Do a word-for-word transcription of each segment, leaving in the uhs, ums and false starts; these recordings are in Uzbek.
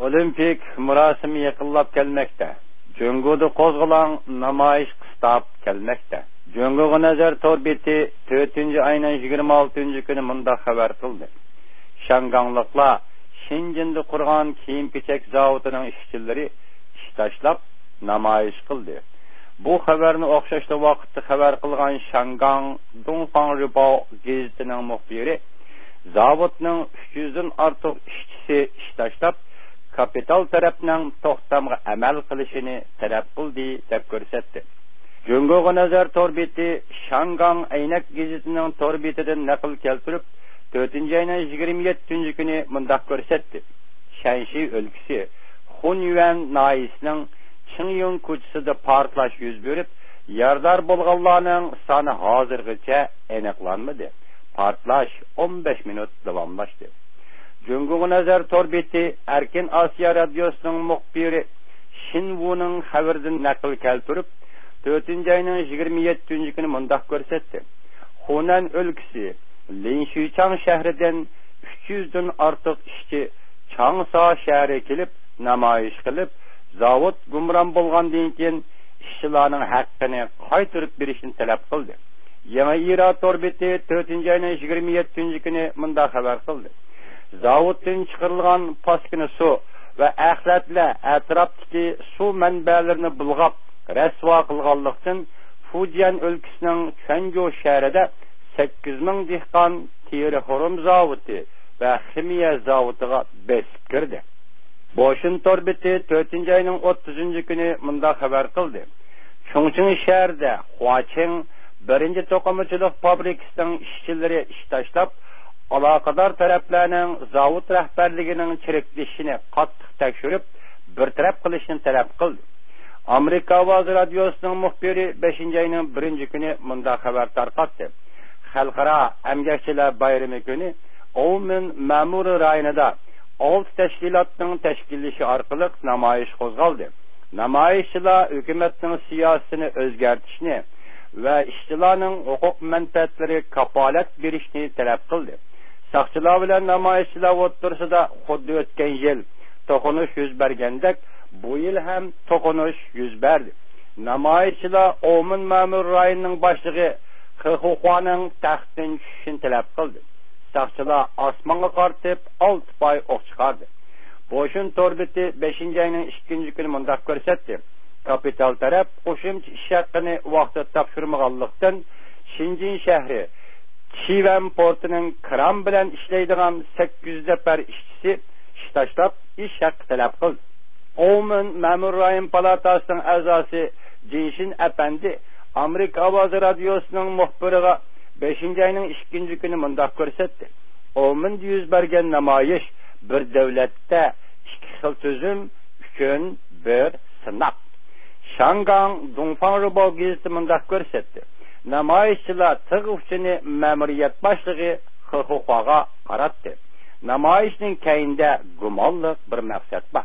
Olimpik murosimi yaqinlab kelmoqda. Jungoda qo'zg'alan namoyish qistab kelmoqda. Jungoga nazar to'rbeti to'rtinchi oyning yigirma oltinchi kuni munda xabar qildi. Shanganliklar Shinjinda qurgan kiyim-kechak zavodining ishchilari ish tashlab namoyish qildi. Bu xabarni o'xshashli vaqtda xabar qilgan Shangang Dongfang Ribo gazetining muxbiri zavodning uch yuzdan ortiq ishchisi ish tashlab kapital tarafning to'xtamga amal qilishini talab qildi deb ko'rsatdi. Jungoga nazar to'rbeti Shangang Aynak gazetining to'rbetidan naql keltirib, to'rtinchi oyning yigirma yettinchi kuni mundaq ko'rsatdi. Shanxi o'lkasi Xunyuan noyisining Qingyong ko'chasida portlash yuz berib, yordar bo'lganlarning soni hozirgacha aniqlanmadi. Portlash o'n besh minut davomlashdi. Jungoga nazar to'rbeti Erkin Osiyo radiosining muxbiri Shinwuning xabaridan naql keltirib, to'rtinchi oyning yigirma yettinchi kuni mundaq ko'rsatdi. Xunan o'lkasi Linshuchang shahridan uch yuzdan ortiq ishchi Changsa shahri kelib namoyish qilib, zavod gumron bo'lgandan keyin ishchilarning haqqini qaytarib berishni talab qildi. Yangi Ira to'rbeti to'rtinchi oyning yigirma yettinchi kuni munda xabar qildi. Zavoddan chiqarilgan paskina suv va axlatlar atrofdagi suv manbalarini bulg'ab rasvo qilganlikdan Fujian o'lkasining Changzhou shahrida sakkiz ming dehqon teri xorum zavodi va ximiya zavodiga besib kirdi. Boşun torbeti to'rtinchi oyning o'ttizinchi kuni munda xabar qildi. Chongqing shahrida Huacheng birinchi to'qimachilik fabrikasining ishchilari ish tashlab, aloqador taraflarning zavod rahbarligining chiriklishini qattiq tekshirib, bartaraf qilishni talab qildi. Amerika ovozi radiosining muxbiri beshinchi oyning birinchi kuni munda xabar tarqatdi. Xalqaro emgakchilar bayrami kuni Omen ma'mur rayonida olti tashkilotning tashkillashi orqali namoyish qo'zg'aldi. Namoyishchilar hukumatning siyosatini o'zgartirishni va ishchilarning huquq manfaatlari kafolat berishni talab qildi. Saqchilar bilan namoyishchilar o'rtasida xuddi o'tgan yil to'qinish yuz bergandek, bu yil ham to'qinish yuz berdi. Namoyishchilar Omen ma'mur rayonining boshlig'i Xixuaning taxtdan tushishini talab qildi. Saqchilar osmonga qartib olti poy o'q chiqardi. Boşun torbeti beshinchi oyning ikkinchi kuni mundaq ko'rsatdi. Kapital taraf qo'shimcha ish haqqini vaqtida topshirmaganlikdan Shinjin shahri Chivan portining kran bilan ishlaydigan sakkiz yuz nafar ishchisi ish tashlab ish haqqi talab qildi. Omen ma'mur rayon palatasining a'zosi Jinshin Apandi Amerika ovozi radiosining muxbiriga beshinchi oyning ikkinchi kuni mundaq ko'rsatdi. Omen yuz bergan namoyish bir davlatda ikki xil tuzum uchun bir sinab. Shangang Dongfang Ribo gazeti mundaq ko'rsatdi. Namoyishchilar tig'uvchini ma'muriyat boshlig'i Xixuaga qaratdi. Namoyishning keyinda gumonli bir maqsad bor.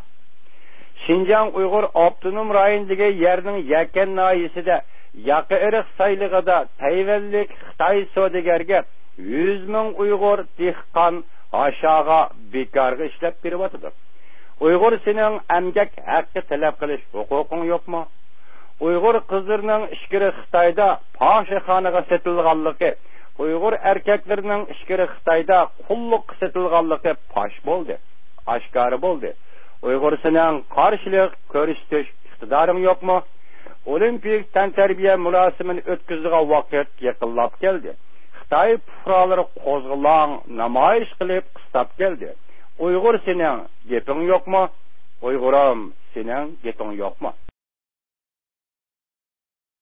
Xinjiang Uyg'ur avtonom rayonidagi yerning Yakan noyisida Yaqi irq saylig'ida Tayvanlik Xitoy savdogarga yuz ming Uyg'ur dehqon aşağı bekarga ishlab beryapti. Uyg'ur sening emgak haqqi talab qilish huquqing yo'qmi? Uyg'ur qizlarining ishkiri Xitoyda fohishaxonaga sotilganligi, Uyg'ur erkaklarining ishkiri Xitoyda qulluq sotilganligi fosh bo'ldi, oshkora bo'ldi. Uyg'ur sening qarshilik ko'rsatish iqtidoring yo'qmi? Olimpik tantarbiya murosimini o'tkazadigan vaqt yaqinlab keldi. Xitoy fuqarolari qo'zg'alon namoyish qilib qistab keldi. Uyg'ur sening gaping yo'qmi? Uyg'urim sening gaping yo'qmi?